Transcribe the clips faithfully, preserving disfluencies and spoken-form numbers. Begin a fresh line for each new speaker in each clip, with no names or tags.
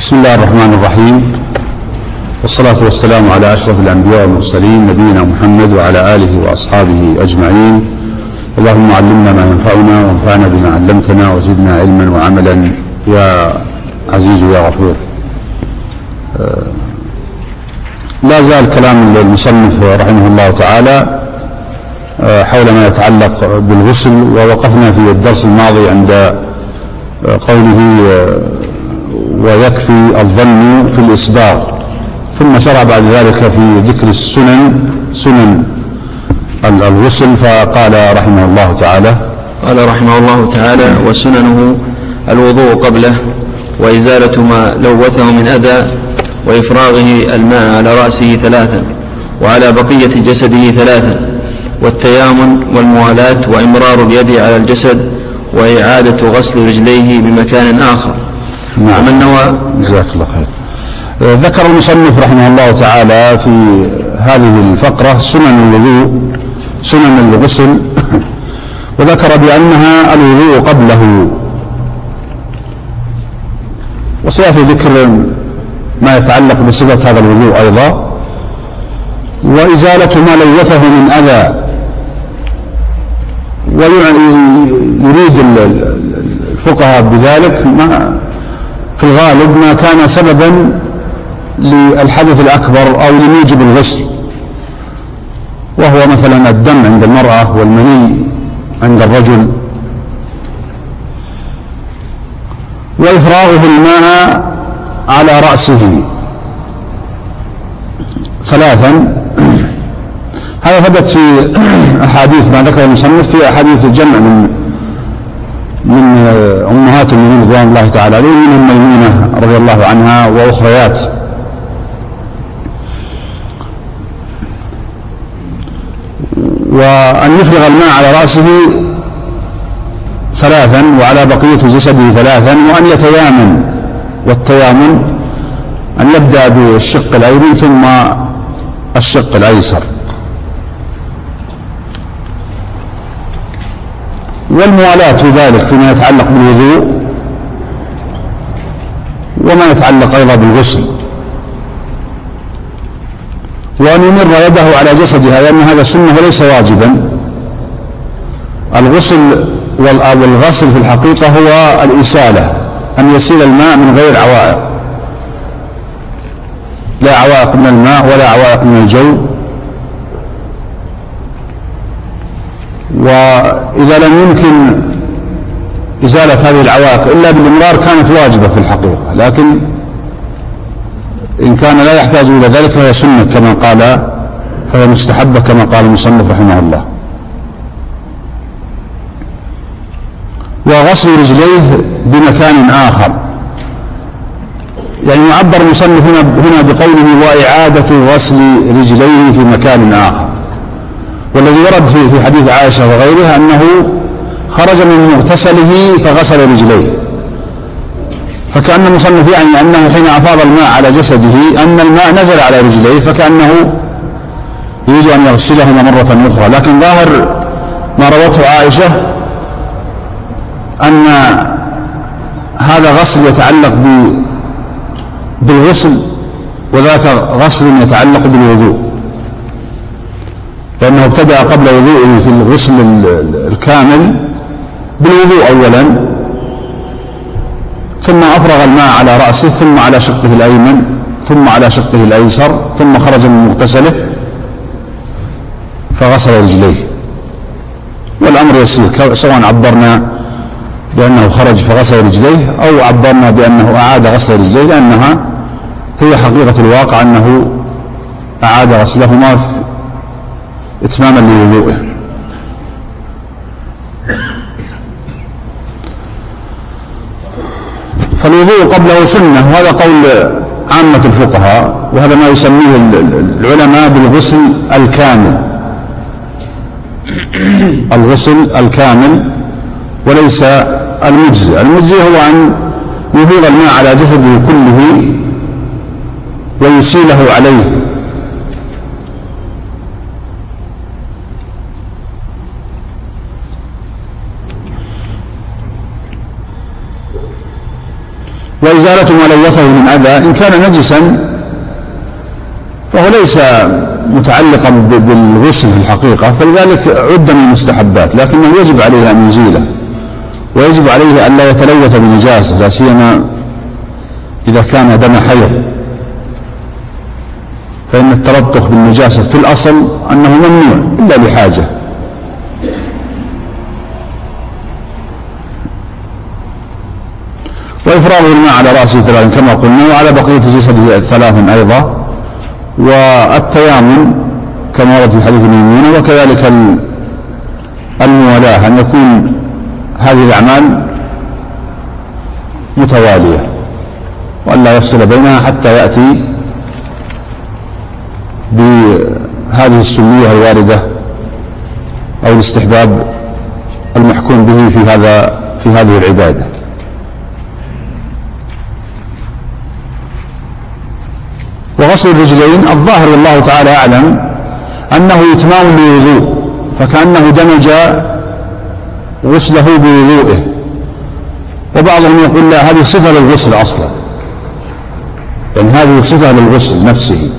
بسم الله الرحمن الرحيم، والصلاة والسلام على أشرف الأنبياء والمرسلين نبينا محمد وعلى آله وأصحابه أجمعين. اللهم علمنا ما ينفعنا وانفعنا بما علمتنا وزدنا علما وعملا يا عزيز يا غفور. لا زال كلام المصنف رحمه الله تعالى حول ما يتعلق بالغسل، ووقفنا في الدرس الماضي عند قوله ويكفي الظن في الإسباغ، ثم شرع بعد ذلك في ذكر السنن سنن الغسل، فقال رحمه الله تعالى
قال رحمه الله تعالى وسننه الوضوء قبله، وإزالة ما لوثه من أذى، وإفراغه الماء على رأسه ثلاثا وعلى بقية جسده ثلاثا، والتيامن والموالاة، وإمرار اليد على الجسد، وإعادة غسل رجليه بمكان آخر.
نعم.
ومن نوى
جزاك الله خير. ذكر المصنف رحمه الله تعالى في هذه الفقرة سنن الوضوء سنن الغسل وذكر بأنها الوضوء قبله، وسيأتي ذكر ما يتعلق بصفة هذا الوضوء أيضا، وإزالة ما لوثه من أذى. ويريد الفقهاء بذلك ما في الغالب ما كان سببا للحدث الأكبر أو لموجب الغسل، وهو مثلا الدم عند المرأة والمني عند الرجل، وإفراغه الماء على رأسه ثلاثا. هذا ثبت في أحاديث ما ذكر المصنف، في أحاديث الجمع من من أمهات المؤمنين رضوان الله تعالى عليهم، منهم ميمونة رضي الله عنها وأخريات. وأن يفرغ الماء على رأسه ثلاثا وعلى بقية جسده ثلاثا، وأن يتيامن، والتيامن أن يبدأ بالشق الأيمن ثم الشق الأيسر. والموالاة في ذلك فيما يتعلق بالوضوء وما يتعلق أيضا بالغسل، وأن يمر يده على جسدها، لأن هذا سنة وليس واجبا. الغسل والغسل في الحقيقة هو الإسالة، أن يسيل الماء من غير عوائق، لا عوائق من الماء ولا عوائق من الجو. وإذا لم يمكن إزالة هذه العوائق إلا بالإمرار كانت واجبة في الحقيقة، لكن إن كان لا يحتاج إلى ذلك فهي سنة كما قال، فهي مستحبة كما قال المصنف رحمه الله. وغسل رجليه بمكان آخر، يعني يعبر المصنف هنا بقوله وإعادة غسل رجليه في مكان آخر. والذي ورد في حديث عائشة وغيرها أنه خرج من مغتسله فغسل رجليه، فكأن المصنف يعني أنه حين أفاض الماء على جسده أن الماء نزل على رجليه، فكأنه يريد أن يغسلهما مرة أخرى. لكن ظاهر ما روته عائشة أن هذا غسل يتعلق بالغسل، وذاك غسل يتعلق بالوضوء، لأنه ابتدأ قبل وضوءه في الغسل الكامل بالوضوء أولا، ثم أفرغ الماء على رأسه، ثم على شقه الأيمن، ثم على شقه الأيسر، ثم خرج من مغتسله فغسل رجليه. والأمر يسير، سواء عبرنا بأنه خرج فغسل رجليه أو عبرنا بأنه أعاد غسل رجليه، لأنها هي حقيقة الواقع أنه أعاد غسلهما إتماما لوضوءه. فالوضوء قبله سنة، وهذا قول عامة الفقهاء، وهذا ما يسميه العلماء بالغسل الكامل، الغسل الكامل وليس المجزئ. المجزئ هو أن يفيض الماء على جسده كله ويسيله عليه، وإزالة ما لوثه من أذى. إن كان نجسا فهو ليس متعلقا بالغسل في الحقيقة، فلذلك عد من المستحبات، لكنه يجب عليه أن يزيله، ويجب عليه أن لا يتلوث بنجاسة، لا سيما إذا كان دم حيض، فإن التلطخ بالنجاسة في الأصل أنه ممنوع إلا لحاجة. وإفراغ الماء على رأسه ثلاثا كما قلنا، وعلى بقية جسده ثلاثا أيضا، والتيامن كما ورد في حديث الميمونة، وكذلك الموالاة، أن يكون هذه الأعمال متوالية وأن لا يفصل بينها حتى يأتي بهذه السنية الواردة أو الاستحباب المحكوم به في هذا في هذه العبادة. وغسل الرجلين الظاهر والله تعالى أعلم أنه إتمام للوضوء، فكأنه دمج غسله بوضوئه، وبعضهم يقول لا، هذه صفة للغسل أصلا، يعني هذه صفة للغسل نفسه،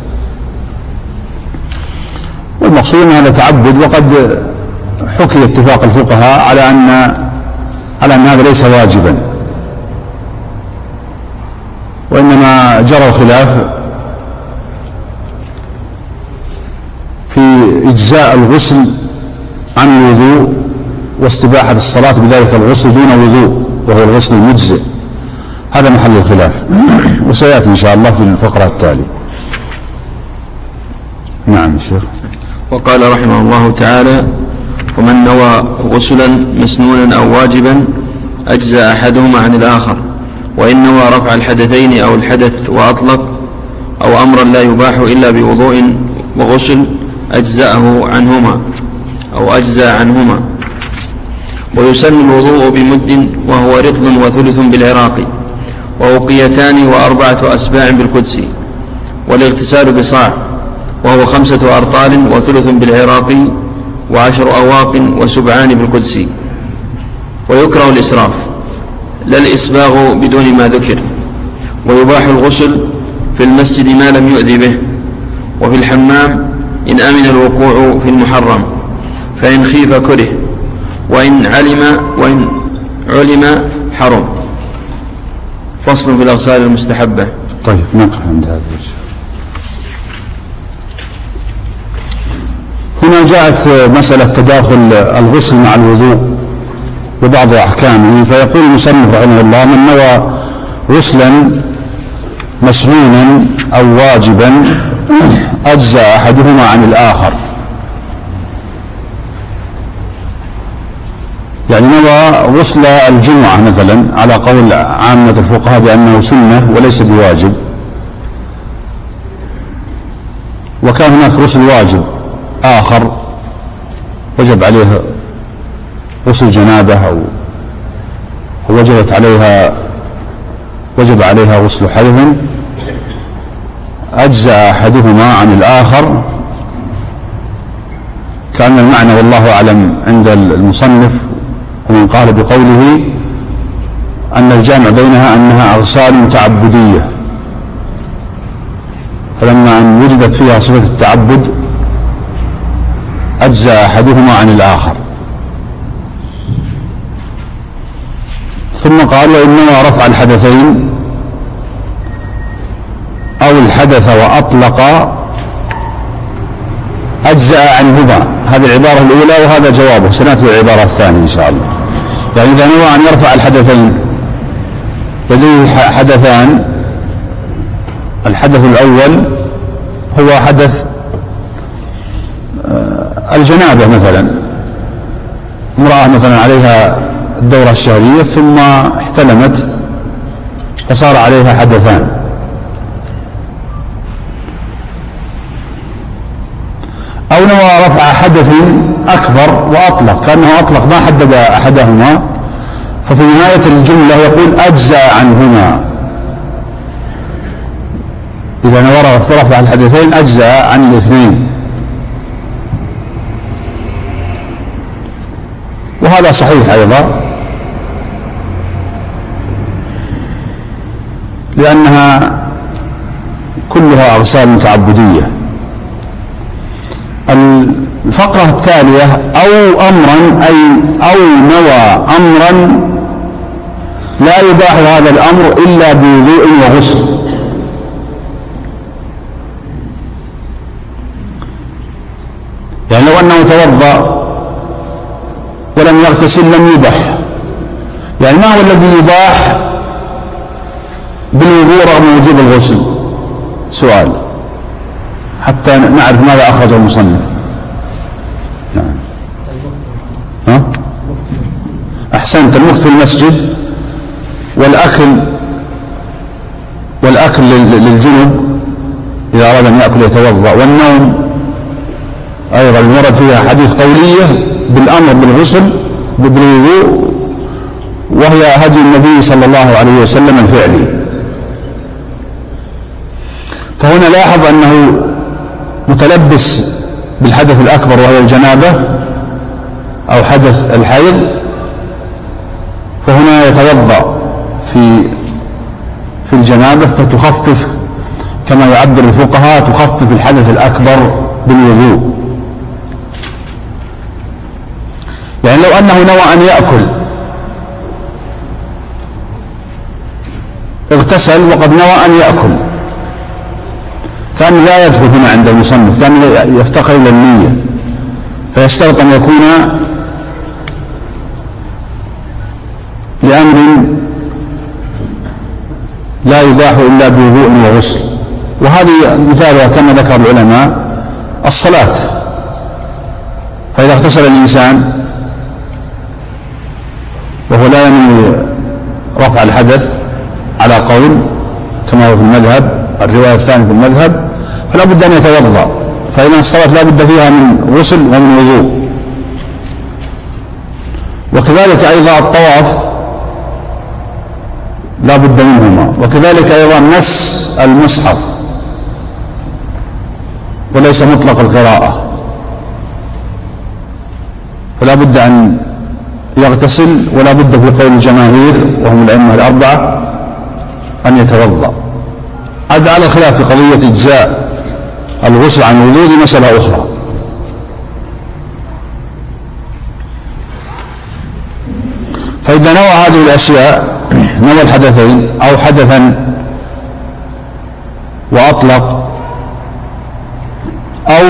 والمقصود أن هذا تعبد. وقد حكي اتفاق الفقهاء على أن على أن هذا ليس واجبا، وإنما جرى الخلاف في إجزاء الغسل عن الوضوء واستباحة الصلاة بذلك الغسل دون وضوء، وهو الغسل المجزئ، هذا محل الخلاف، وسيأتي إن شاء الله في الفقرة التالية. نعم الشيخ.
وقال رحمه الله تعالى: ومن نوى غسلا مسنونا أو واجبا أجزأ أحدهما عن الآخر، وإن نوى رفع الحدثين أو الحدث وأطلق أو أمرا لا يباح إلا بوضوء وغسل أجزأه عنهما أو أجزى عنهما. ويسن الوضوء بمد وهو رطل وثلث بالعراق، ووقيتان وأربعة أسباع بالقدسي، والاغتسال بصاع وهو خمسة أرطال وثلث بالعراقي وعشر أواق وسبعان بالقدسي. ويكره الإسراف لا الإسباغ بدون ما ذكر. ويباح الغسل في المسجد ما لم يؤذي به، وفي الحمام إن أمن الوقوع في المحرم، فإن خيف كره، وإن علم وإن علم حرم. فصل في الأغسال المستحبة.
طيب نقف عند هذا الشيء. هنا جاءت مسألة تداخل الغسل مع الوضوء وبعض أحكامه، فيقول المصنف رحمه الله: من نوى غسلا مسنونا أو واجبا أجزأ أحدهما عن الآخر. يعني نوى غسل الجمعة مثلا على قول عامة الفقهاء بأنه سنة وليس بواجب، وكان هناك غسل واجب آخر وجب عليه غسل جنابة أو وجبت عليها وجب عليها غسل حيض، أجزأ أحدهما عن الآخر. كان المعنى والله أعلم عند المصنف ومن قال بقوله أن الجامع بينها أنها أغسال تعبدية، فلما أن وجدت فيها صفة التعبد أجزأ أحدهما عن الآخر. ثم قال: وإن نوى رفع الحدثين أو الحدث وأطلق أجزأ عنهما. هذه العبارة الأولى وهذا جوابه، سنأتي العبارة الثانية إن شاء الله. يعني إذا نوى أن يرفع الحدثين، لديه حدثان، الحدث الأول هو حدث الجنابة مثلا، امرأة مثلا عليها الدورة الشهرية ثم احتلمت فصار عليها حدثان، أو نوى رفع حدث أكبر وأطلق، كأنه أطلق ما حدد أحدهما، ففي نهاية الجملة يقول أجزأ عنهما. إذا نوى رفع الحدثين أجزأ عن الاثنين، وهذا صحيح أيضا. لأنها كلها أغسال تعبدية. الفقرة التالية أو أمرا، أي أو نوى أمرا لا يباح هذا الأمر إلا بوضوء وغسل. يعني لو أنه توضأ ولم يغتسل لم يباح. يعني ما هو الذي يباح بالوضوء رغم وجوب الغسل؟ سؤال حتى نعرف ماذا أخرج المصنف. يعني. ها؟ أحسنت، المكث في المسجد والأكل والأكل للجنب إذا أراد أن يأكل يتوضأ، والنوم أيضا ورد فيها حديث قولية بالأمر بالغسل بالوضوء، وهي هدي النبي صلى الله عليه وسلم الفعلي. فهنا لاحظ أنه متلبس بالحدث الأكبر وهي الجنابة أو حدث الحيض، فهنا يتوضأ في في الجنابة فتخفف كما يعبر الفقهاء، تخفف الحدث الأكبر بالوضوء. يعني لو أنه نوى أن يأكل اغتسل وقد نوى أن يأكل، كان لا يدخل هنا عند المصنف، كان يفتقر إلى النية، فيشترط أن يكون لأمر لا يباح إلا بوضوء وغسل. وهذه مثالها كما ذكر العلماء الصلاة، فإذا اغتسل الإنسان وهو لا ينوي رفع الحدث على قول كما هو في المذهب، الرواية الثانية في المذهب، فلا بد أن يتوضأ، فإذا الصلاة لا بد فيها من غسل ومن وضوء. وكذلك أيضا الطواف لا بد منهما، وكذلك أيضا مس المصحف وليس مطلق القراءة، فلا بد أن يغتسل، ولا بد في قول الجماهير وهم الأئمة الأربعة أن يتوضأ. عاد على الخلاف في قضية إجزاء الغسل عن الوضوء مسألة أخرى. فإذا نوى هذه الأشياء، نوى الحدثين أو حدثا وأطلق، أو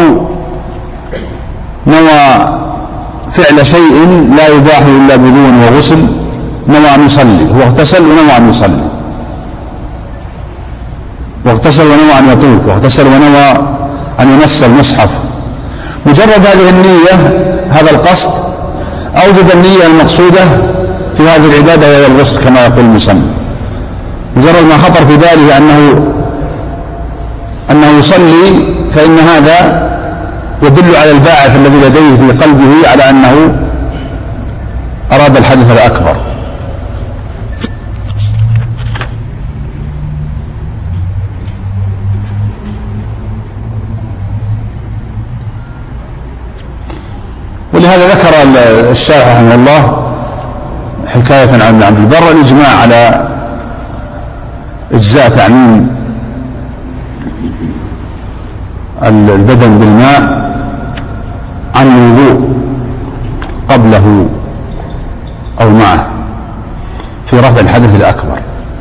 نوى فعل شيء لا يباح إلا بوضوء وغسل، نوى أن يصلي، هو اغتسل ونوى أن يصلي، واغتسل ونوى أن يطوف، واغتسل ونوى أن يمس المصحف، مجرد هذه النية، هذا القصد أوجد النية المقصودة في هذه العبادة وهي الغسل كما يقول المصنف. مجرد ما خطر في باله أنه أنه يصلي، فإن هذا يدل على الباعث الذي لديه في قلبه على أنه أراد الحدث الأكبر. ولهذا ذكر الشارح رحمه الله حكاية عن ابن عبد البر الإجماع على إجزاء تعميم البدن بالماء عن الوضوء قبله أو معه في رفع الحدث الأكبر.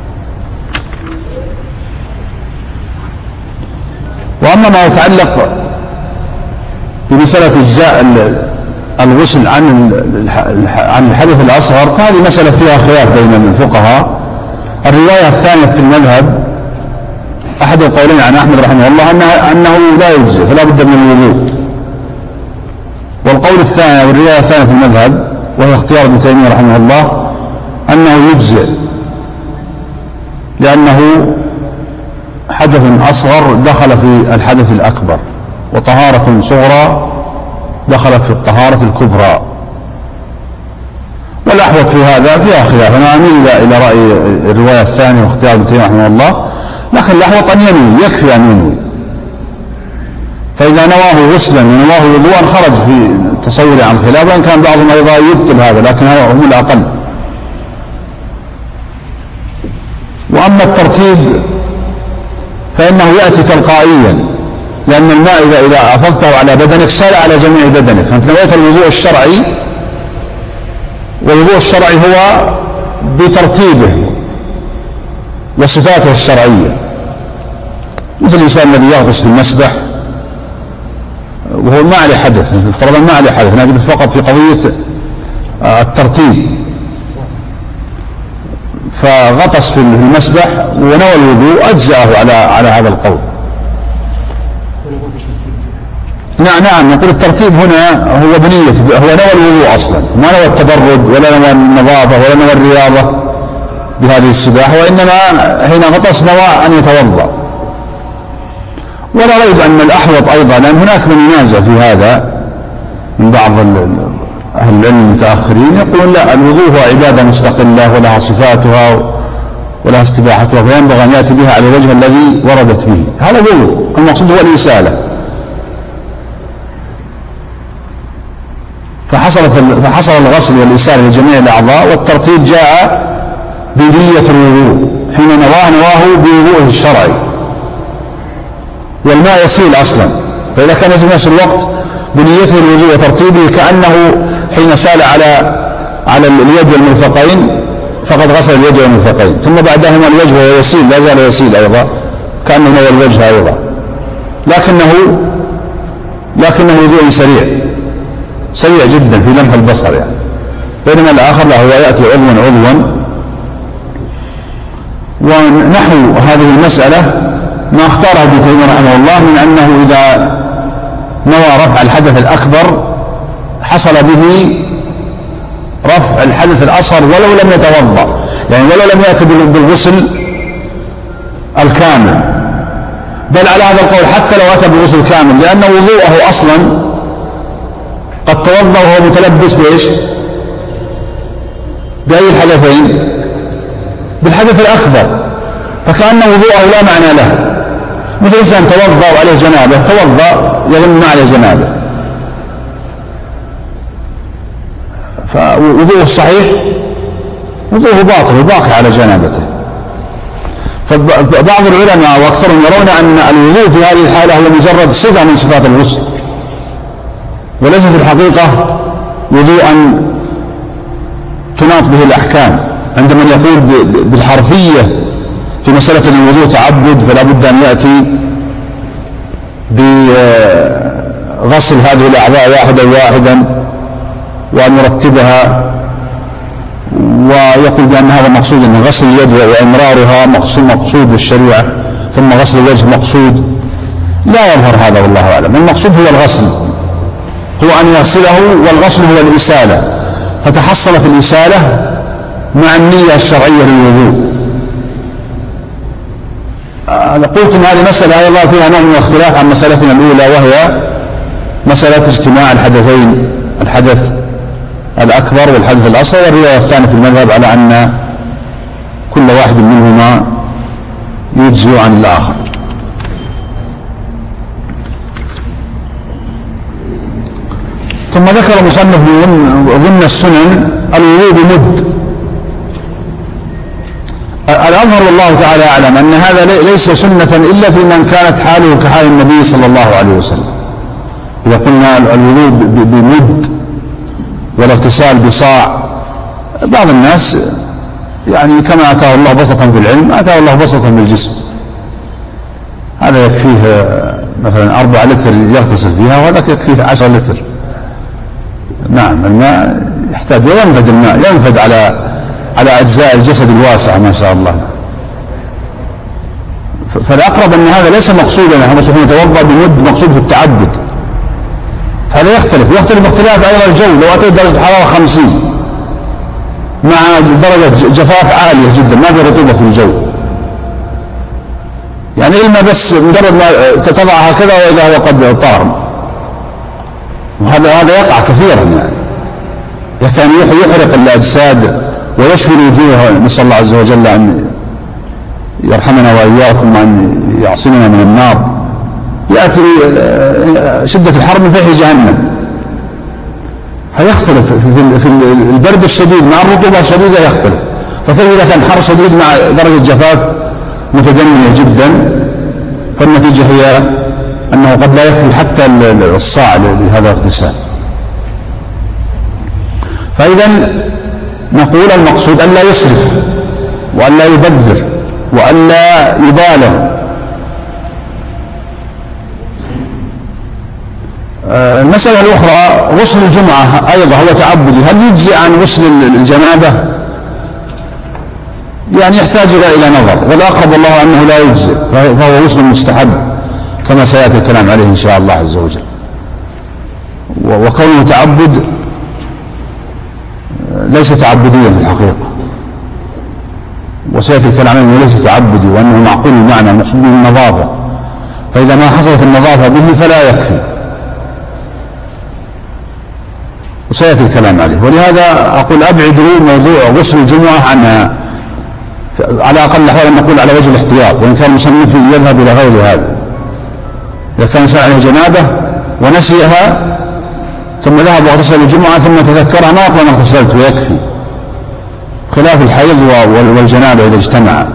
وأما ما يتعلق بمسألة إجزاء الغسل عن عن الحدث الأصغر، فهذه مسألة فيها خلاف بين الفقهاء. الرواية الثانية في المذهب أحد القولين عن أحمد رحمه الله أنه, أنه لا يجزئ فلا بد من الوضوء، والقول الثاني والرواية الثانية في المذهب وهي اختيار ابن تيمية رحمه الله أنه يجزئ، لأنه حدث أصغر دخل في الحدث الأكبر، وطهارة صغرى دخلت في الطهارة الكبرى. والأحوط في هذا فيها خلاف، أنا أميل إلى رأي الرواية الثانية واختيار ابن تيمية رحمه الله، لكن الأحوط أن ينوي، يكفي أن ينوي. فإذا نواه غسلا ونواه وضوءا خرج في تصوري عن الخلاف، وإن كان بعضهم أيضا يبطل هذا، لكن هذا هم الأقل. وأما الترتيب فإنه يأتي تلقائيا، لأن الماء إذا إذا أفضته على بدنك سال على جميع بدنك. فأنت نويت الوضوء الشرعي، والوضوء الشرعي هو بترتيبه وصفاته الشرعية، مثل الإنسان الذي يغطس في المسبح وهو ما عليه حدث، افترضا ما عليه حدث، نجد فقط في قضية الترتيب، فغطس في المسبح ونوى الوضوء أجزأه على على هذا القول. نعم نعم نقول الترتيب هنا هو بنية، هو نوى الوضوء أصلا، ما نوى التبرد ولا نوى النظافة ولا نوى الرياضة بهذه السباحة، وإنما حين غطس نوى أن يتوضأ. ولا ريب أن الأحوط أيضا، لأن هناك من ينازع في هذا من بعض أهل العلم المتأخرين، يقولون لا، الوضوء هو عبادة مستقلة ولها صفاتها ولها استباحتها، فينبغي أن يأتي بها على الوجه الذي وردت به. هذا الوضوء، المقصود هو الإسالة. فحصلت فحصل الغسل والإسالة لجميع الأعضاء، والترتيب جاء بنية الوضوء، حين نواه نواه بوضوءه الشرعي، والماء يسيل أصلا، فإذا كان يجب نفس الوقت بنيته الوضوء وترتيبه كأنه حين سال على على اليد والمرفقين فقد غسل اليد والمرفقين، ثم بعدهما الوجه وهو يسيل، لا زال يسيل أيضا كأنه نوى الوجه أيضا، لكنه لكنه وضوء سريع سريع جدا في لمح البصر يعني. بينما الآخر لا، هو يأتي عضوا عضوا. ونحو هذه المسألة ما اختاره ابن تيمية رحمه الله من أنه إذا نوى رفع الحدث الأكبر حصل به رفع الحدث الأصغر ولو لم يتوضأ، يعني ولو لم يأتي بالغسل الكامل، بل على هذا القول حتى لو أتى بالغسل الكامل، لأن وضوءه أصلا قد توضأ وهو متلبس بإيش؟ بأي الحدثين؟ بالحدث الأكبر، فكأن وضوءه لا معنى له. مثل إنسان توضأ وعليه جنابه، توضأ يظن ما عليه جنابه، فوضوءه الصحيح وضوءه باطل وباقي على جنابته. فبعض العلماء وأكثرهم يرون أن الوضوء في هذه الحالة هو مجرد صفة من صفات الغسل، وليس في الحقيقة وضوءا تناط به الأحكام. عندما يقول بالحرفية في مسألة الوضوء تعبد، فلا بد أن يأتي بغسل هذه الأعضاء واحدا واحدا وأن يرتبها، ويقول بأن هذا مقصود، أن غسل اليد وإمرارها مقصود مقصود بالشريعة، ثم غسل الوجه مقصود. لا يظهر هذا والله أعلم. المقصود هو الغسل، هو أن يغسله، والغسل هو الإسالة، فتحصلت الإسالة مع النية الشرعية للوضوء. أنا قلت أن هذه مسألة أيضا فيها نوع من الاختلاف عن مسألتنا الأولى، وهي مسألة اجتماع الحدثين، الحدث الأكبر والحدث الأصغر، والرواية الثانية في المذهب على أن كل واحد منهما يجزي عن الآخر. ثم ذكر المصنف ضمن السنن الوضوء بمد. الأظهر والله تعالى أعلم أن هذا ليس سنة إلا في من كانت حاله كحال النبي صلى الله عليه وسلم. إذا قلنا الوضوء بمد والاغتسال بصاع، بعض الناس يعني كما أتاه الله بسطا في العلم أتاه الله بسطا في الجسم، هذا يكفيه مثلا أربعة لتر يغتسل فيها، وهذا يكفيه عشرة لتر. نعم، الماء يحتاج وينفد، الماء ينفد على على أجزاء الجسد الواسعة ما شاء الله. فالأقرب أن هذا ليس مقصودا، نحن حين نتوضأ بمد مقصود في التعبد، فهذا يختلف ويختلف اختلاف أيضا الجو. لو أتيت درجة حرارة خمسين مع درجة جفاف عالية جدا، ما في رطوبة في الجو، يعني الماء بس مجرد ما تضع هكذا وإذا هو قد طار، وهذا هذا يقع كثيرا، يعني كان يحرق الأجساد ويشوي الوجوه. نسأل الله عز وجل أن يرحمنا وإياكم وأن يعصمنا من النار. يأتي شدة الحر من فيح جهنم، فيختلف في البرد الشديد مع الرطوبة الشديدة يختلف. فكيف إذا كان حر شديد مع درجة جفاف متدنية جدا؟ فالنتيجة هي أنه قد لا يكفي حتى الصاع لهذا الاغتسال. فإذا نقول المقصود أن لا يسرف وأن لا يبذر وأن لا يبالغ. المسألة الأخرى غسل الجمعة أيضا هو تعبدي، هل يجزي عن غسل الجنابة؟ يعني يحتاج إلى نظر، والأقرب الله أنه لا يجزي، فهو غسل مستحب كما سيأتي الكلام عليه إن شاء الله عز وجل. وكونه تعبد ليس تعبديا في الحقيقة، وسيأتي الكلام عليه ليس تعبدي وأنه معقول المعنى المقصود به النظافة، فإذا ما حصلت النظافة به فلا يكفي، وسيأتي الكلام عليه. ولهذا أقول أبعدوا موضوع غسل الجمعة عنها، على أقل الأحوال أن نقول على وجه الاحتياط، وإن كان المصنف يذهب إلى غير هذا. إذا كان سأل عليه جنابة ونسيها ثم ذهب واغتسل الجمعة ثم تذكرها ما يقول أنا اغتسلت ويكفي، خلاف الحيض والجنابة إذا اجتمعا.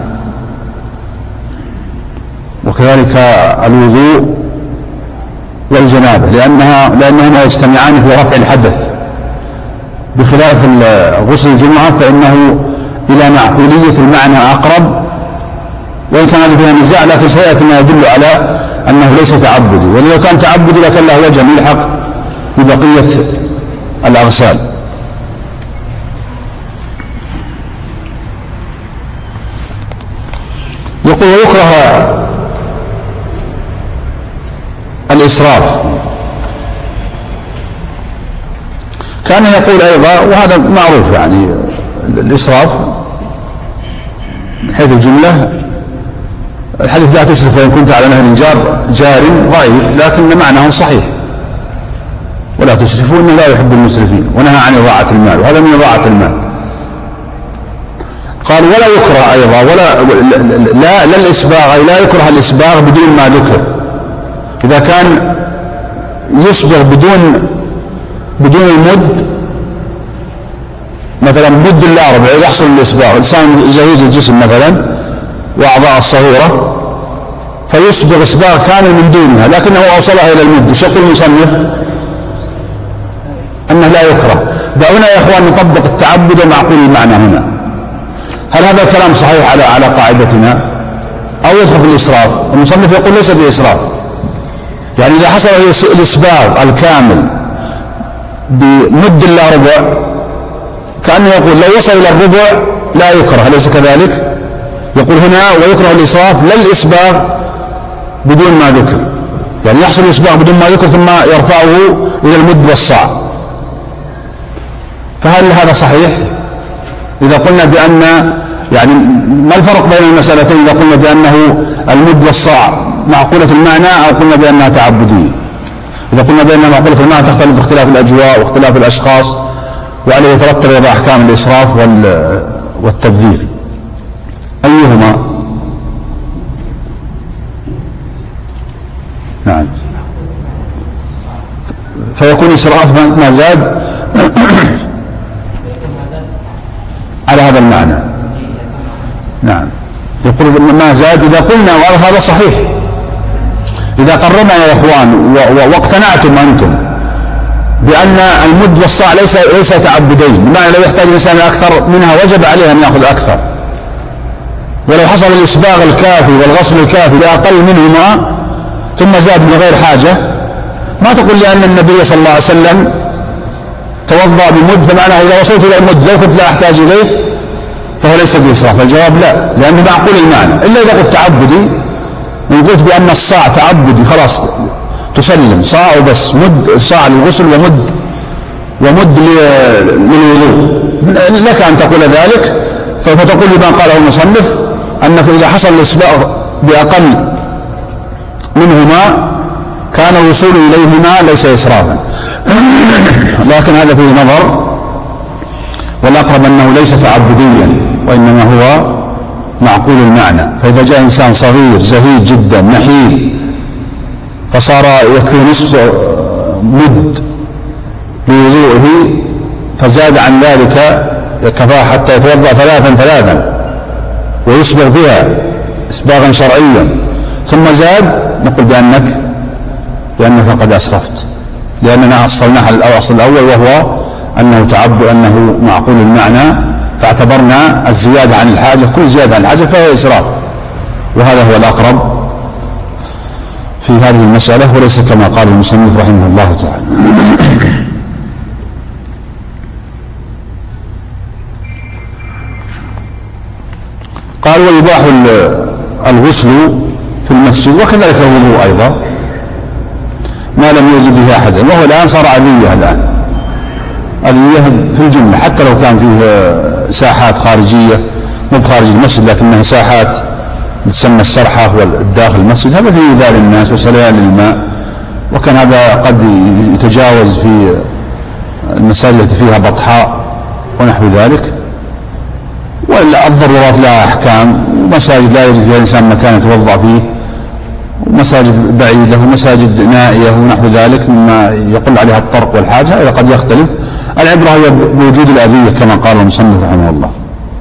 وكذلك الوضوء والجنابة لأنها لأنهما يجتمعان في رفع الحدث، بخلاف غسل الجمعة فإنه إلى معقولية المعنى أقرب، وإن كان هذا فيها نزاع لكن سيأتي ما يدل على أنه ليس تعبدي، ولو كان تعبدي لكن له وجه ملحق ببقية الأغسال. يقول ويكره الإسراف. كان يقول أيضا وهذا معروف يعني الإسراف من حيث الجملة، الحديث لا تسرف وإن كنت على نهر جار جار ضعيف، لكن معناه صحيح، ولا تسرفوا إنه لا يحب المسرفين، ونهى عن إضاعة المال، وهذا من إضاعة المال. قال ولا يكره أيضا ولا لا لا الإسباغ، أي لا يكره الإسباغ بدون ما ذكر. إذا كان يسبغ بدون بدون المد، مثلا مد إلا ربع يحصل الإسباغ، إنسان زهيد الجسم مثلا وأعضاء الصغيرة فيسبغ إسباغ كامل من دونها لكنه أوصلها إلى المد، وش يقول المصنف؟ أنه لا يكره. دعونا يا إخوان نطبق التعبد معقول المعنى هنا. هل هذا الكلام صحيح على على قاعدتنا أو يدخل في الإسراف؟ المصنف يقول ليس بإسراف، يعني إذا حصل الإسباغ الكامل بمد إلا ربع كأنه يقول لو وصل إلى الربع لا يكره، أليس كذلك؟ يقول هنا ويكره الإسراف لا الإسباغ بدون ما ذكر، يعني يحصل الإسباغ بدون ما ذكر ثم يرفعه إلى المد والصاع. فهل هذا صحيح؟ إذا قلنا بأن يعني ما الفرق بين المسألتين إذا قلنا بأنه المد والصاع معقولة المعنى أو قلنا بأنها تعبدية؟ إذا قلنا بأنها معقولة المعنى تختلف باختلاف الأجواء واختلاف الأشخاص، وعليه يترتب إلى أحكام الإسراف والتبذير، أيهما؟ نعم، فيكون إسراف ما زاد على هذا المعنى. نعم، يقول ما زاد إذا قلنا، وهذا صحيح إذا قررنا يا إخوان واقتنعتم أنتم بأن المد والصاع ليس ليس تعبدين، بمعنى لو يحتاج الإنسان أكثر منها وجب عليه أن يأخذ أكثر، ولو حصل الإسباغ الكافي والغسل الكافي لأقل منهما ثم زاد من غير حاجة، ما تقول لي أن النبي صلى الله عليه وسلم توضأ بمد فمعنى إذا وصلت إلى المد لو كنت لا أحتاج إليه فهو ليس بإسراف. الجواب لا، لأنه معقول المعنى، إلا إذا قلت تعبدي، إن قلت بأن الصاع تعبدي خلاص تسلم صاع وبس، مد صاع للغسل ومد ومد للوضوء، لك أن تقول ذلك، فتقول بما قاله المصنف أنك إذا حصل الإسباغ بأقل منهما كان الوصول إليهما ليس إسرافا. لكن هذا فيه نظر، والأقرب أنه ليس تعبديا وإنما هو معقول المعنى. فإذا جاء إنسان صغير زهيد جدا نحيل فصار يكفي نصف مد لوضوءه فزاد عن ذلك كفاه حتى يتوضأ ثلاثا ثلاثا ويسبغ بها إسباغا شرعيا ثم زاد، نقول بأنك بأنك قد أسرفت، لأننا أصلناها الأصل الأول وهو أنه تعب أنه معقول المعنى، فاعتبرنا الزيادة عن الحاجة، كل زيادة عن الحاجة فهو إسراف، وهذا هو الأقرب في هذه المسألة، وليس كما قال المصنف رحمه الله تعالى. قال ويباح الغسل في المسجد وكذلك الوضوء أيضا ما لم يؤذي به أحدا، وهو الآن صار أذية، الآن أذية في الجملة، حتى لو كان فيه ساحات خارجية مو خارج المسجد لكنها ساحات تسمى السرحة والداخل المسجد، هذا فيه إيذاء للناس وسليان للماء، وكان هذا قد يتجاوز في المسائل التي فيها بطحاء ونحو ذلك. والضرورات لها أحكام، ومساجد لا يوجد فيها إنسان مكان يتوضأ فيه، ومساجد بعيدة ومساجد نائية ونحو ذلك مما يقل عليها الطرق والحاجة، إذا قد يختلف. العبرة هي بوجود الأذية كما قال المصنف رحمه الله.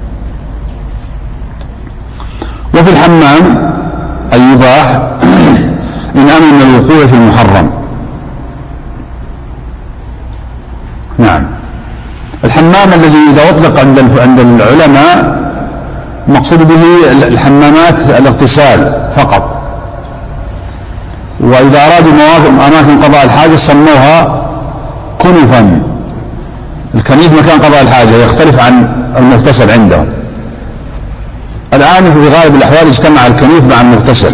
وفي الحمام أي يباح إن أمن من الوقوع في المحرم. نعم، الحمام الذي إذا أطلق عند عند العلماء مقصود به الحمامات الاغتسال فقط، وإذا أرادوا أماكن قضاء الحاجة سموها كنفا. الكنيف مكان قضاء الحاجة يختلف عن المغتسل عندهم. الآن في غالب الأحوال اجتمع الكنيف مع المغتسل،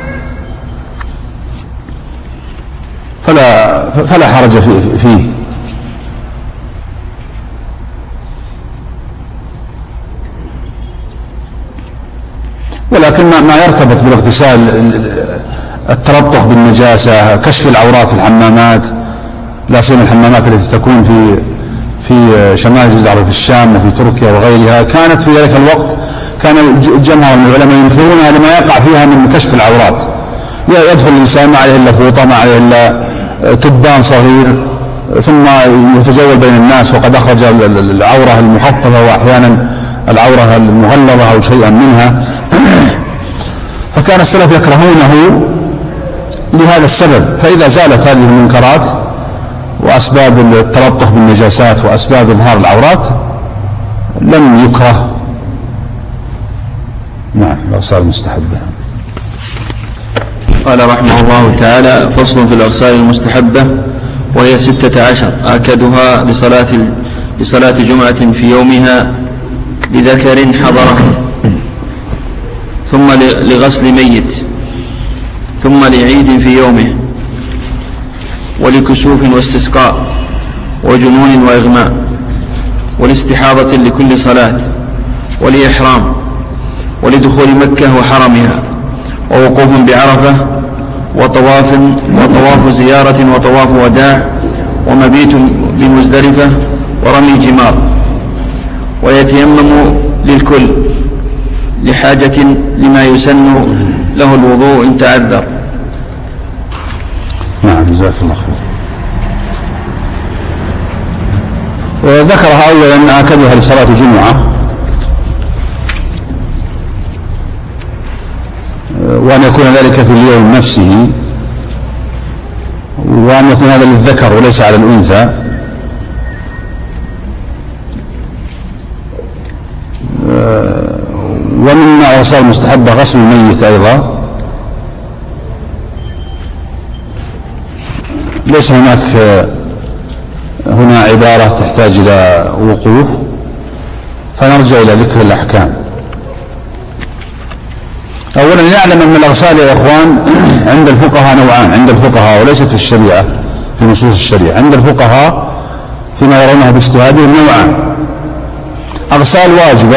فلا فلا حرج فيه. ولكن ما يرتبط بالاغتسال، التلطخ بالنجاسة، كشف العورات في الحمامات، لا سيما الحمامات التي تكون في في شمال الجزر في الشام وفي تركيا وغيرها، كانت في ذلك الوقت كان جمع من العلماء ينكرونها لما يقع فيها من كشف العورات. يدخل الإنسان ما عليه إلا فوطة، ما عليه إلا تبان صغير، ثم يتجول بين الناس وقد أخرج العورة المخففة وأحيانا العورة المغلظة أو شيئا منها. فكان السلف يكرهونه لهذا السبب. فإذا زالت هذه المنكرات وأسباب التلطخ بالنجاسات وأسباب إظهار العورات لم يكره. نعم، لو صار مستحبا.
قال رحمه الله تعالى: فصل في الأغسال المستحبة، وهي ستة عشر، آكدها لصلاة لصلاة جمعة في يومها لذكر حضره، ثم لغسل ميت، ثم لعيد في يومه، ولكسوف واستسقاء، وجنون وإغماء، ولاستحاضة لكل صلاة، ولإحرام، ولدخول مكة وحرمها، ووقوف بعرفة، وطواف وطواف زيارة وطواف وداع، ومبيت بمزدلفة، ورمي جمار. ويتيمم للكل لحاجة لما يسن له الوضوء إن تعذر.
نعم، جزاك الله خير. وذكرها أولا آكدها لصلاة الجمعة، وأن يكون ذلك في اليوم نفسه، وأن يكون هذا للذكر وليس على الأنثى. ومن أوصال المستحبة غسل الميت أيضا. ليس هناك هنا عبارة تحتاج إلى وقوف، فنرجع إلى ذكر الأحكام. أولا نعلم أن الأغسال يا إخوان عند الفقهاء نوعان، عند الفقهاء وليست في الشريعة في نصوص الشريعة، عند الفقهاء فيما يرونه باجتهادهم نوعان: أغسال واجبة،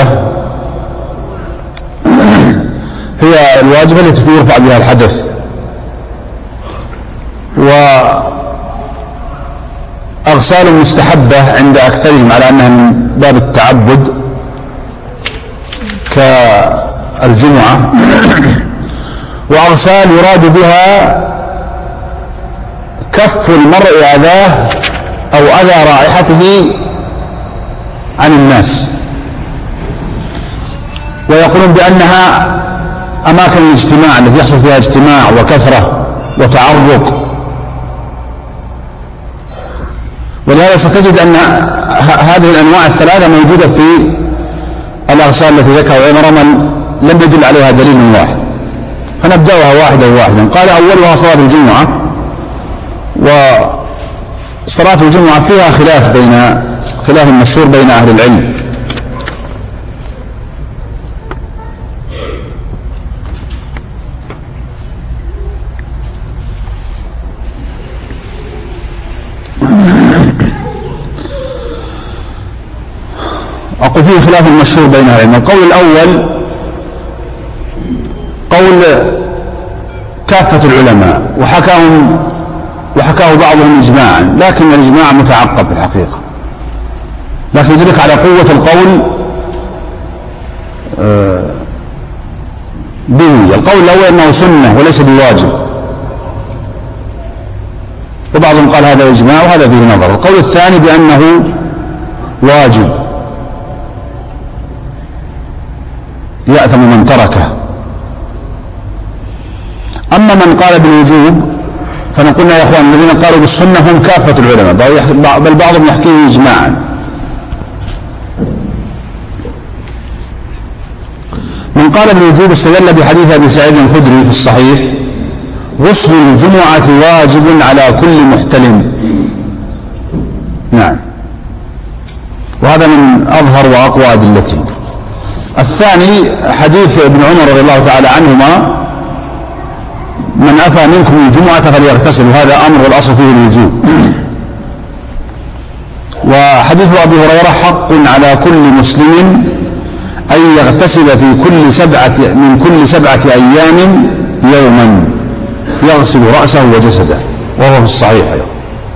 هي الواجبة التي يرفع بها الحدث، وأغسال مستحبة عند أكثرهم على أنها من باب التعبد كالجمعة، وأغسال يراد بها كف المرء أذاه أو أذى رائحته عن الناس. ويقولون بأنها أماكن الاجتماع التي يحصل فيها اجتماع وكثرة وتعرق، ولهذا ستجد أن هذه الأنواع الثلاثة موجودة في الأغسال التي ذكرها عمر من لم يدل عليها دليل واحد، فنبدأها واحدا واحدا. قال أولها صلاة الجمعة، وصلاة الجمعة فيها خلاف بين خلاف مشهور بين أهل العلم، أقول فيه خلاف مشهور بين أهل العلم. القول الأول قول كافة العلماء، وحكاهم وحكاه بعضهم إجماعا، لكن الإجماع متعقب في الحقيقة، لكن يدلك على قوة القول به. القول الأول أنه سنة وليس بواجب، وبعضهم قال هذا إجماع وهذا فيه نظر. القول الثاني بأنه واجب يأثم من تركه. أما من قال بالوجوب فنقول يا إخوان الذين قالوا بالسنة هم كافة العلماء، بل بعضهم يحكيه إجماعا. من قال بالوجوب استدل بحديث أبي سعيد الخدري في الصحيح: غسل الجمعة واجب على كل محتلم. نعم، وهذا من أظهر وأقوى أدلته. الثاني حديث ابن عمر رضي الله تعالى عنهما: من أتى منكم الجمعة فليغتسل، وهذا أمر والأصل فيه الوجوب. وحديث أبي هريرة: حق على كل مسلم أن يغتسل في كل سبعة من كل سبعة أيام يوما يغسل رأسه وجسده، وهو في الصحيح أيضا.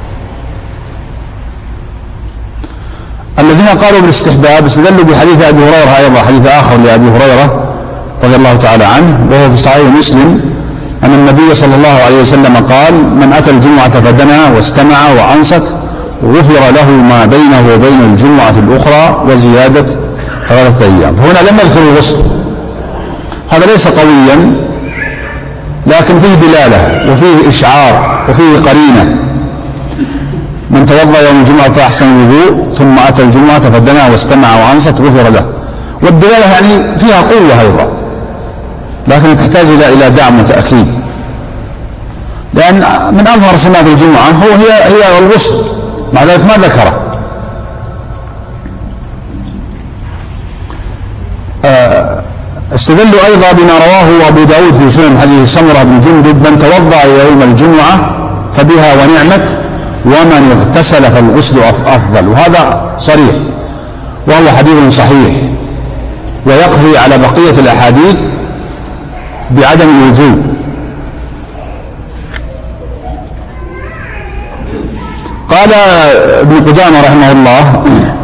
الذين قالوا بالاستحباب استدلوا بحديث أبي هريرة أيضا، حديث آخر لأبي هريرة رضي الله تعالى عنه وهو في صحيح مسلم، أن النبي صلى الله عليه وسلم قال: من أتى الجمعة فدنا واستمع وأنصت غفر له ما بينه وبين الجمعة الأخرى وزيادة ثلاثة أيام. هنا لم يذكر الغسل، هذا ليس قويا، لكن فيه دلالة وفيه إشعار وفيه قرينة: من توضأ يوم الجمعة فأحسن الوضوء ثم أتى الجمعة فدنا واستمع وأنصت غفر له. والدلالة يعني فيها قوة أيضا، لكن تحتاج إلى دعم وتأكيد، لأن من أظهر سمات الجمعة هو هي هي الغسل، مع ذلك ما ذكره. استدلوا أيضا بما رواه أبو داود في سنن حديث سمرة بن جندب: من توضأ يوم الجمعة فبها ونعمت، ومن اغتسل فالغسل أفضل. وهذا صريح وهو حديث صحيح، ويقضي على بقية الأحاديث بعدم الوجوب. قال ابن قدامة رحمه الله: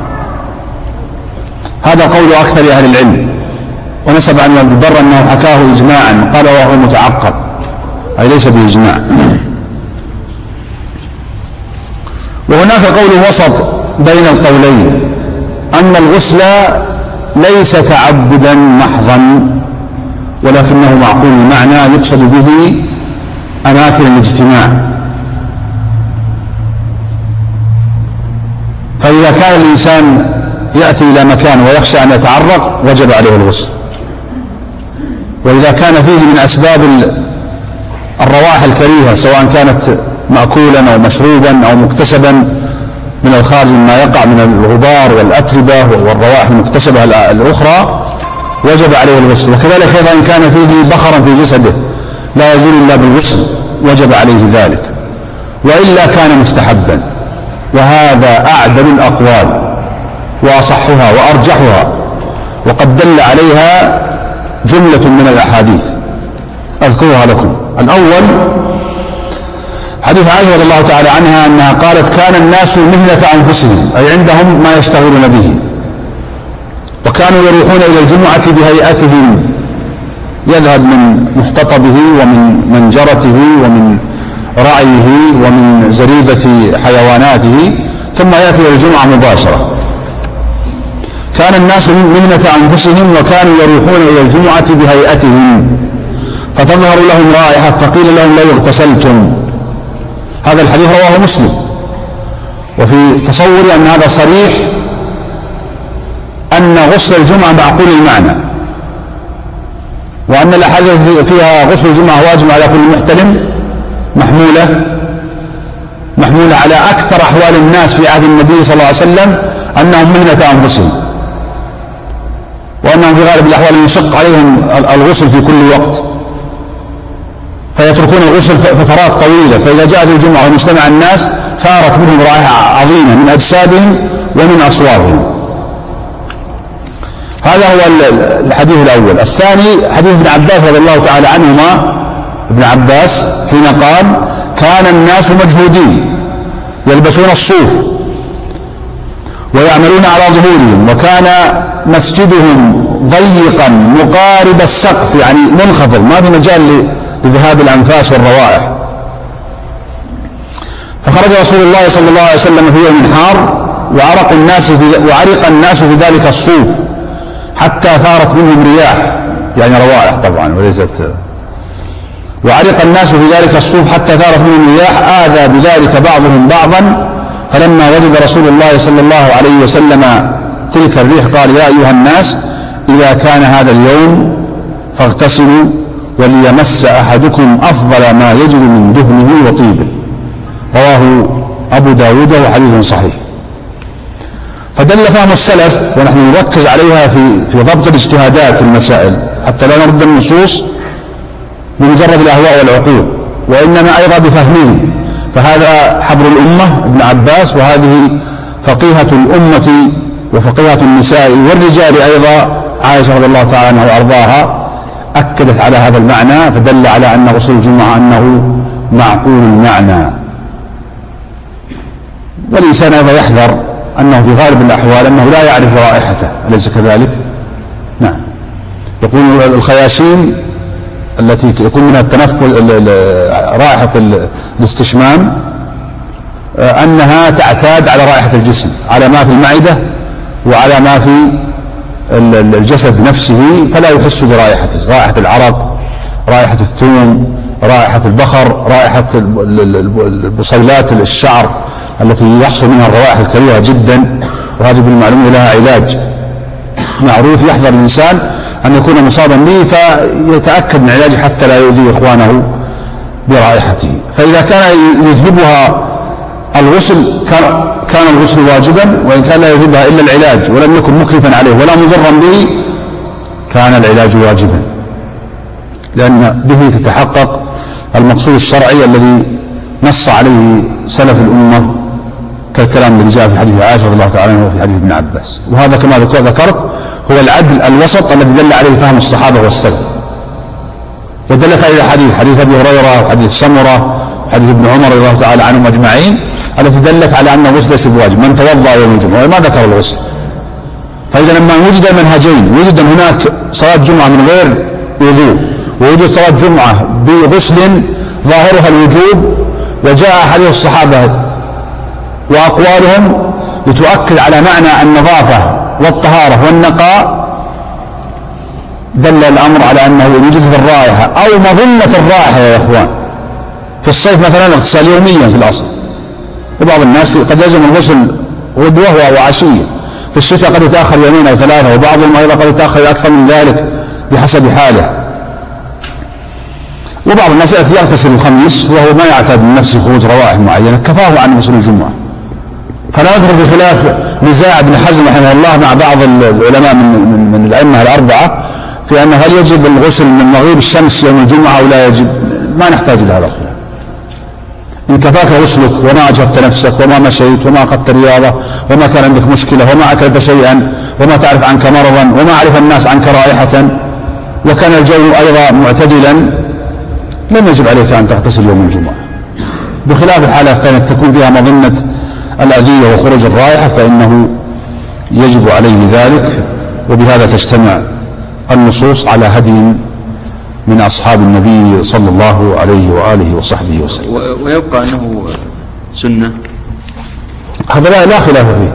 هذا قول أكثر أهل العلم، ونسب عن ابن البر أنه حكاه إجماعا، قال وهو متعقب أي ليس بإجماع. وهناك قول وسط بين القولين، أن الغسل ليس تعبدا محضا، ولكنه معقول المعنى يقصد به أماكن الاجتماع. فإذا كان الإنسان يأتي إلى مكان ويخشى أن يتعرق وجب عليه الغسل، وإذا كان فيه من أسباب الروائح الكريهة سواء كانت مأكولا أو مشروبا أو مكتسبا من الخارج مما يقع من الغبار والأتربة والروائح المكتسبة الأخرى وجب عليه الغسل. وكذلك أيضا إن كان فيه بخرا في جسده لا يزول إلا بالغسل وجب عليه ذلك، وإلا كان مستحبا. وهذا أعدل الأقوال وأصحها وأرجحها، وقد دل عليها جملة من الأحاديث أذكرها لكم. الأول حديث عائشة رضي الله تعالى عنها أنها قالت: كان الناس مهنة أنفسهم، أي عندهم ما يشتغلون به، وكانوا يروحون إلى الجمعة بهيئتهم، يذهب من محتطبه ومن منجرته ومن رعيه ومن زريبة حيواناته، ثم يأتي إلى الجمعة مباشرة. كان الناس مهنة أنفسهم وكانوا يروحون إلى الجمعة بهيئتهم فتظهر لهم رائحة فقيل لهم لو اغتسلتم. هذا الحديث رواه مسلم، وفي تصوري أن هذا صريح أن غسل الجمعة معقول المعنى، وأن الأحاديث فيها غسل الجمعة واجب على كل محتلم محمولة محمولة على أكثر أحوال الناس في عهد النبي صلى الله عليه وسلم أنهم مهنة أنفسهم، وأنهم في غالب الأحوال يشق عليهم الغسل في كل وقت فيتركون الغسل فترات طويلة، فإذا جاءت الجمعة ومجتمع الناس ثارت منهم رائحة عظيمة من أجسادهم ومن أصواتهم. هذا هو الحديث الأول. الثاني حديث ابن عباس رضي الله تعالى عنهما، ابن عباس حين قال كان الناس مجهودين يلبسون الصوف ويعملون على ظهورهم، وكان مسجدهم ضيقا مقارب السقف يعني منخفض ما في مجال لذهاب الأنفاس والروائح. فخرج رسول الله صلى الله عليه وسلم في يوم حار وعرق الناس في وعرق الناس في ذلك الصوف حتى ثارت منهم رياح يعني روائح طبعا وليست وعرق الناس في ذلك الصوف حتى ثارت منهم رياح آذى بذلك بعضهم بعضا. فلما وجد رسول الله صلى الله عليه وسلم تلك الريح قال يا أيها الناس إذا كان هذا اليوم فاغتسلوا وليمس أحدكم أفضل ما يجد من دهنه وطيبه. رواه أبو داود وحديث صحيح. فدل فهم السلف ونحن نركز عليها في في ضبط الاجتهادات في المسائل حتى لا نرد النصوص بمجرد الأهواء والعقول، وإنما أيضا بفهمهم. فهذا حبر الأمة ابن عباس، وهذه فقيهة الأمة وفقيهة النساء والرجال أيضا عائشة رضي الله تعالى عنها وأرضاها أكدت على هذا المعنى، فدل على أن غسل الجمعة أنه معقول المعنى. والإنسان أيضا يحذر أنه في غالب الأحوال أنه لا يعرف رائحته، أليس كذلك؟ نعم. يقول الخياشيم التي يكون منها التنفس رائحة الاستشمام أنها تعتاد على رائحة الجسم، على ما في المعدة وعلى ما في الجسد نفسه، فلا يحس برائحته، رائحة العرق، رائحة الثوم، رائحة البخر، رائحة البصيلات الشعر التي يحصل منها الروائح الكريهة جدا، وهذه بالمعلومة لها علاج معروف يحذر الإنسان أن يكون مصابا به فيتأكد من علاجه حتى لا يؤذي إخوانه برائحته. فإذا كان يذهبها الغسل كان الغسل واجبا، وإن كان لا يذهبها إلا العلاج ولم يكن مكلفا عليه ولا مضرا به كان العلاج واجبا، لأن به تتحقق المقصود الشرعي الذي نص عليه سلف الأمة كالكلام الذي جاء في حديث عائشة رضي الله تعالى عنها وفي حديث ابن عباس. وهذا كما ذكرت هو العدل الوسط الذي دل عليه فهم الصحابة والسلف، ودلت عليه حديث حديث أبي هريرة وحديث سمرة وحديث ابن عمر رضي الله تعالى عنهم أجمعين التي دلت على أن الغسل ليس بواجب من توضأ يوم الجمعة وما ذكر الغسل. فإذا لما وجد منهجين، وجد هناك صلاة جمعة من غير وضوء ووجد صلاة جمعة بغسل ظاهرها الوجوب، وجاء حديث الصحابة وأقوالهم لتؤكد على معنى النظافة والطهارة والنقاء، دل الأمر على أنه إن وجدت الرائحة أو مظنة الرائحة يا إخوان في الصيف مثلا الاغتسال يوميا في الأصل، وبعض الناس قد يلزم الغسل غدوة وعشية، في الشتاء قد يتأخر يومين أو ثلاثة، وبعضهم أيضا قد يتأخر أكثر من ذلك بحسب حاله. وبعض الناس يأتي يغتسل الخميس وهو ما يعتاد من نفسه خروج روائح معينة كفاه عن غسل الجمعة. فلا ندخل في خلاف نزاع ابن حزم رحمه الله مع بعض العلماء من, من, من الأئمة الأربعة في أنه هل يجب الغسل من مغيب الشمس يوم الجمعة أو لا يجب. ما نحتاج إلى هذا الخلاف، إن كفاك غسلك وما أجهدت نفسك وما مشيت وما أخذت رياضة وما كان عندك مشكلة وما أكلت شيئا وما تعرف عنك مرضا وما عرف الناس عنك رائحة وكان الجو أيضا معتدلا، لم يجب عليك أن تغتسل يوم الجمعة. بخلاف الحالة الثانية تكون فيها مظنة الأذية وخروج الرائحة فإنه يجب عليه ذلك. وبهذا تجتمع النصوص على هدي من أصحاب النبي صلى الله عليه وآله وصحبه وسلم.
ويبقى أنه سنة،
هذا لا, لا خلاف فيه،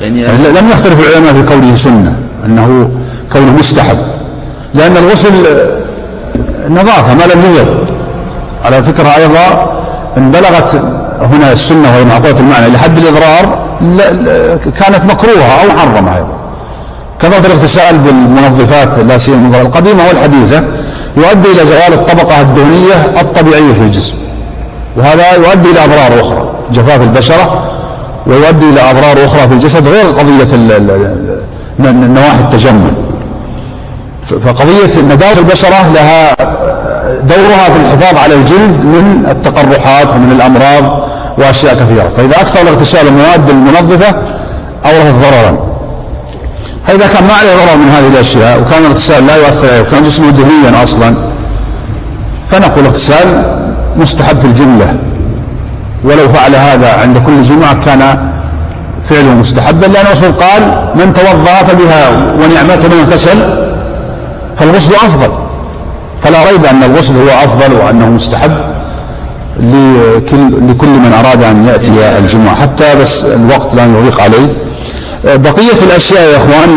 يعني لم يختلف العلماء في كونه سنة، أنه كونه مستحب، لأن الغسل نظافة ما لم يضر. على فكرة أيضا إن بلغت هنا السنة وهي معقولة المعنى لحد الإضرار كانت مكروهة أو محرمة أيضا. كثرة الاغتسال بالمنظفات لا سيما القديمة والحديثة يؤدي إلى زوال الطبقة الدهنية الطبيعية في الجسم، وهذا يؤدي إلى أضرار أخرى، جفاف البشرة، ويؤدي إلى أضرار أخرى في الجسد غير قضية النواحي التجمل. فقضية نظافة البشرة لها دورها في الحفاظ على الجلد من التقرحات ومن الأمراض وأشياء كثيرة، فإذا أكثر الاغتسال المواد المنظفة أورثت ضررا. فإذا كان ما عليه ضرر من هذه الأشياء وكان الاغتسال لا يؤثر عليه وكان جسمه دهنيا أصلا، فنقول الاغتسال مستحب في الجملة، ولو فعل هذا عند كل جمعة كان فعله مستحبا، لأن الرسول قال من توضأ فبها ونعمته من اغتسل فالغسل أفضل، فلا ريب أن الغسل هو أفضل وأنه مستحب لكل, لكل من أراد أن يأتي الجمعة، حتى بس الوقت لا يضيق عليه. بقية الأشياء يا إخوان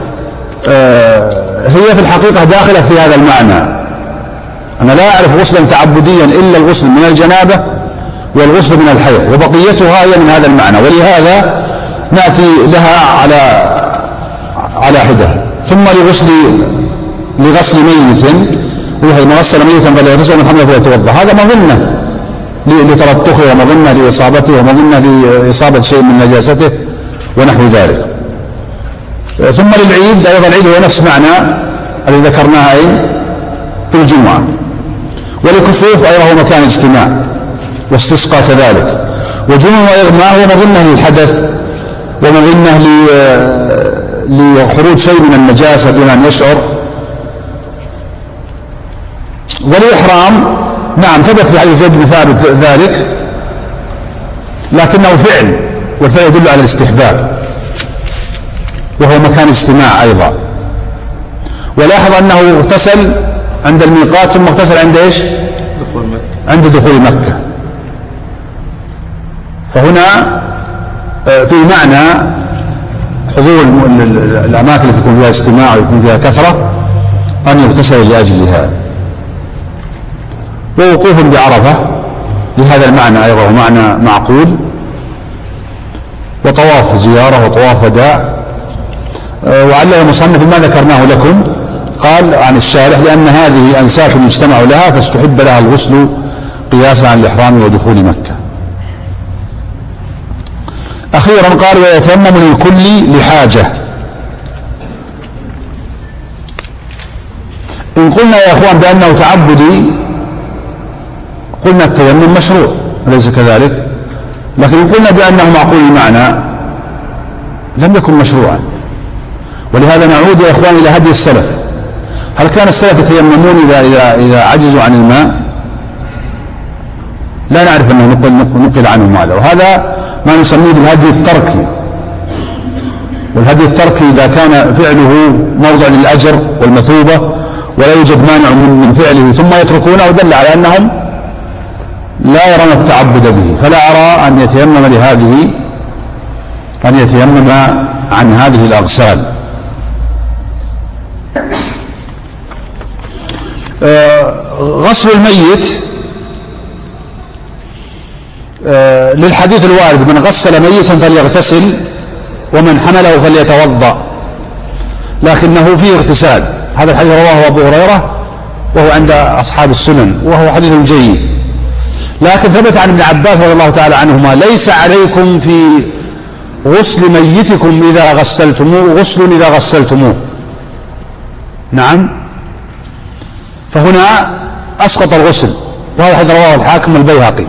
هي في الحقيقة داخلة في هذا المعنى. أنا لا أعرف غسلا تعبديا إلا الغسل من الجنابة والغسل من الحيض، وبقيتها هي من هذا المعنى، ولهذا نأتي لها على على حدة. ثم لغسل لغسل ميت، وهي من غسل ميتا فليغتسل ومن حمله فليتوضأ، هذا مظنة لترتخه ومظنة لإصابته ومظنة لإصابة شيء من نجاسته ونحو ذلك. ثم للعيد أيضا، العيد هو نفس معنى الذي ذكرناه في الجمعة. ولكسوف أيضا هو مكان اجتماع، واستسقى كذلك. وجنون وإغماء هو مظنة للحدث ومظنة لخروج شيء من النجاسة دون أن يشعر. والإحرام نعم ثبت في حديث زيد بن ثابت ذلك، لكنه فعل، والفعل يدل على الاستحباب، وهو مكان اجتماع أيضا. ولاحظ أنه اغتسل عند الميقات ثم اغتسل عند إيش؟
دخول مكة.
عند دخول مكة. فهنا في معنى حضور الأماكن التي يكون فيها اجتماع ويكون فيها كثرة أن يغتسل لأجلها. ووقوف بعرفة لهذا المعنى أيضا هو معنى معقول. وطواف زيارة وطواف وداع. وعلّل المصنف ما ذكرناه لكم قال عن الشارح لأن هذه أنساك يجتمع لها فاستحب لها الغسل قياسا عن الإحرام ودخول مكة. أخيرا قال ويتيمم للكل لحاجة. إن قلنا يا أخوان بأنه تعبدي قلنا التيمم مشروع أليس كذلك؟ لكن إن قلنا بأنه معقول المعنى لم يكن مشروعا. ولهذا نعود يا إخوان إلى هدي السلف. هل كان السلف يتيممون إذا, إذا, إذا عجزوا عن الماء؟ لا نعرف أنه نقل, نقل عنهم هذا، وهذا ما نسميه بالهدي التركي. والهدي التركي إذا كان فعله موضع للأجر والمثوبة ولا يوجد مانع من فعله ثم يتركونه دل على أنهم لا يرون التعبد به. فلا أرى أن يتيمم لهذه أن يتيمم عن هذه الأغسال. غسل الميت للحديث الوارد من غسل ميتا فليغتسل ومن حمله فليتوضأ، لكنه فيه اغتسال. هذا الحديث رواه أبو هريرة وهو عند أصحاب السنن وهو حديث جيد. لكن ثبت عن ابن عباس رضي الله تعالى عنهما ليس عليكم في غسل ميتكم إذا غسلتموه غسل إذا غسلتموه. نعم، فهنا أسقط الغسل، وهذا حديث رواه الحاكم والبيهقي.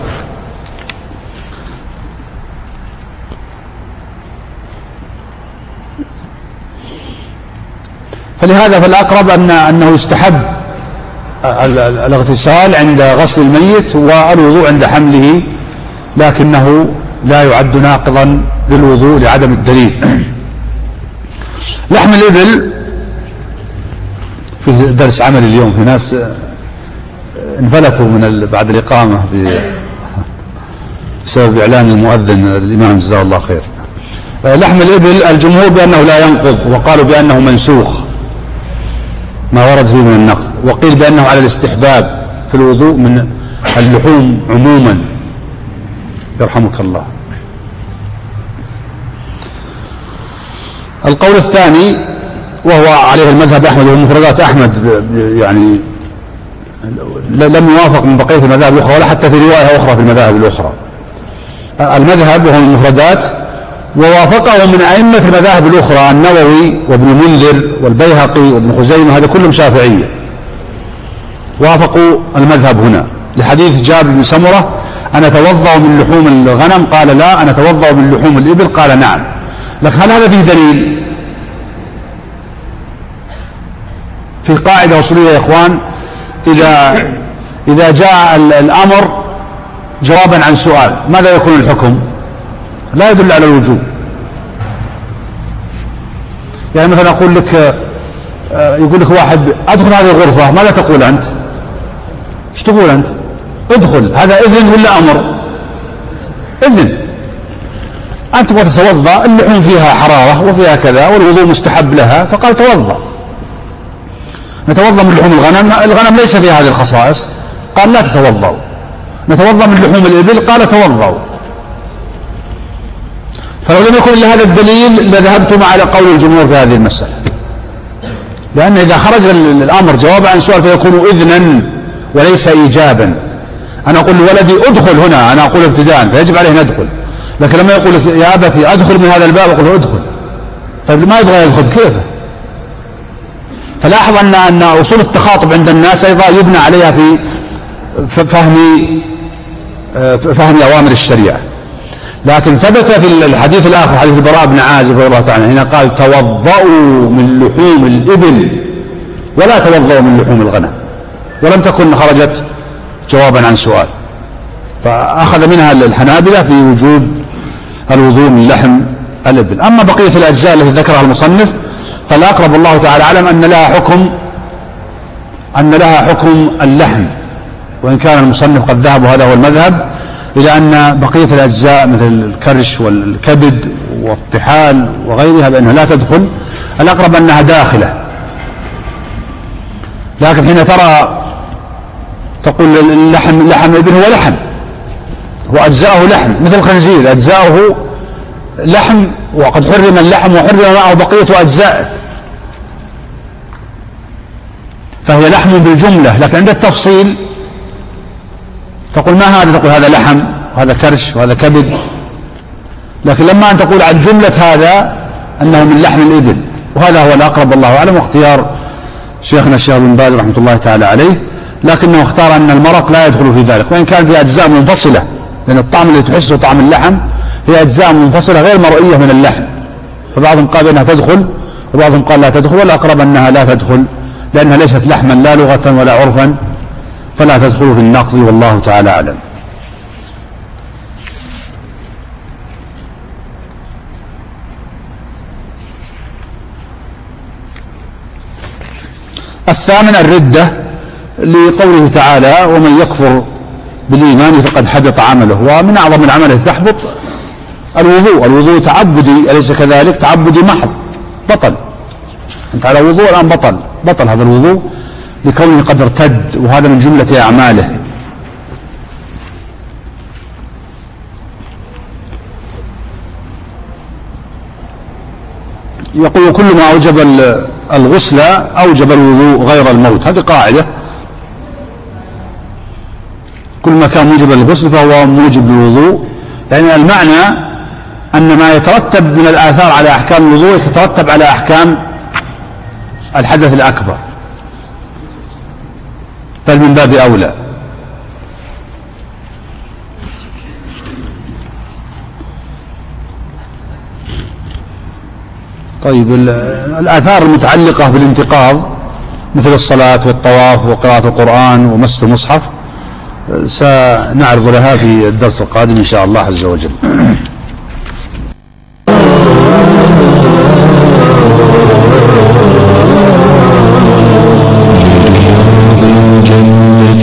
فلهذا فالأقرب أن أنه يستحب الاغتسال عند غسل الميت والوضوء عند حمله، لكنه لا يعد ناقضا للوضوء لعدم الدليل. لحم الإبل في درس عمل اليوم في ناس انفلتوا من بعد الإقامة بسبب إعلان المؤذن الإمام جزاه الله خير. لحم الإبل الجمهور بأنه لا ينقض، وقالوا بأنه منسوخ ما ورد فيه من النقض، وقيل بأنه على الاستحباب في الوضوء من اللحوم عموما. يرحمك الله. القول الثاني وهو عليه المذهب أحمد ومفردات أحمد يعني لم يوافق من بقية المذاهب الأخرى ولا حتى في رواية أخرى في المذاهب الأخرى. المذهب وهو المفردات، ووافقه من أئمة المذاهب الأخرى النووي وابن المنذر والبيهقي وابن خزيمة، هذا كلهم شافعية، وافقوا المذهب هنا لحديث جابر بن سمرة: أنا أتوضأ من لحوم الغنم؟ قال لا. أنا أتوضأ من لحوم الإبل؟ قال نعم. لكن هل هذا فيه دليل؟ في قاعدة أصولية يا إخوان: إذا إذا جاء الأمر جوابا عن سؤال ماذا يكون الحكم؟ لا يدل على الوجوب. يعني مثلا أقول لك، يقول لك واحد: أدخل هذه الغرفة، ماذا تقول أنت؟ ايش تقول أنت؟ ادخل. هذا إذن ولا أمر؟ إذن. أنت تبغى تتوضأ، اللحوم فيها حرارة وفيها كذا والوضوء مستحب لها، فقال توضأ. نتوضأ من لحوم الغنم، الغنم ليس فيها هذه الخصائص، قال لا تتوضأوا. نتوضأ من لحوم الإبل، قال توضأوا. فلو لم يكن إلا هذا الدليل لذهبتم على قول الجمهور في هذه المسألة، لأن إذا خرج الأمر جواب عن سؤال فيكون إذنا وليس إيجابا. أنا أقول لولدي ادخل هنا، أنا أقول ابتداء، فيجب عليه أن يدخل. لكن لما يقول يا أبتي أدخل من هذا الباب، أقول له ادخل. طيب ما يبغى يدخل كيف؟ فلاحظ أن أن أصول التخاطب عند الناس أيضا يبنى عليها في فهم فهم أوامر الشريعة. لكن ثبت في الحديث الآخر حديث البراء بن عازب رضي الله تعالى هنا قال: توضؤوا من لحوم الإبل ولا توضؤوا من لحوم الغنم، ولم تكن خرجت جوابا عن سؤال. فأخذ منها الحنابلة في وجوب الوضوء من لحم الإبل. أما بقية الأجزاء التي ذكرها المصنف فالأقرب الله تعالى أعلم أن لها حكم أن لها حكم اللحم، وإن كان المصنف قد ذهب، وهذا هو المذهب، إلى أن بقية الأجزاء مثل الكرش والكبد والطحال وغيرها بأنها لا تدخل. الأقرب أنها داخلة. لكن حين ترى تقول اللحم لحم الإبل هو لحم، هو أجزاؤه لحم، مثل الخنزير أجزاؤه لحم، وقد حرم اللحم وحرم معه بقية أجزائه، فهي لحم في الجملة. لكن عند التفصيل تقول ما هذا؟ تقول هذا لحم وهذا كرش وهذا كبد. لكن لما أن تقول عن جملة هذا أنه من لحم الإبل، وهذا هو الأقرب الله أعلم، واختيار شيخنا الشيخ بن باز رحمة الله تعالى عليه. لكنه اختار أن المرق لا يدخل في ذلك، وإن كان في أجزاء منفصلة، لأن الطعم اللي تحسه طعم اللحم هي أجزاء منفصلة غير مرئية من اللحم. فبعضهم قال أنها تدخل وبعضهم قال لا تدخل، والأقرب أنها لا تدخل لأنها ليست لحما لا لغة ولا عرفا، فلا تدخل في النقض، والله تعالى أعلم. الثامن الردة، لقوله تعالى: ومن يكفر بالإيمان فقد حبط عمله. ومن أعظم العمل التي تحبط الوضوء. الوضوء تعبدي، أليس كذلك؟ تعبدي محض، بطل. أنت على وضوء الآن بطل بطل هذا الوضوء لكونه قد ارتد، وهذا من جملة أعماله. يقول: كل ما أوجب الغسل أوجب الوضوء غير الموت. هذه قاعدة، كل ما كان موجب الغسل فهو موجب للوضوء. يعني المعنى أن ما يترتب من الآثار على أحكام الوضوء يترتب على أحكام الحدث الأكبر، بل من باب أولى. طيب، الآثار المتعلقة بالانتقاض مثل الصلاة والطواف وقراءة القرآن ومس المصحف سنعرض لها في الدرس القادم إن شاء الله عز وجل.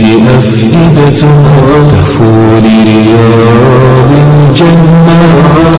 أفئدة تفور رياض الجنة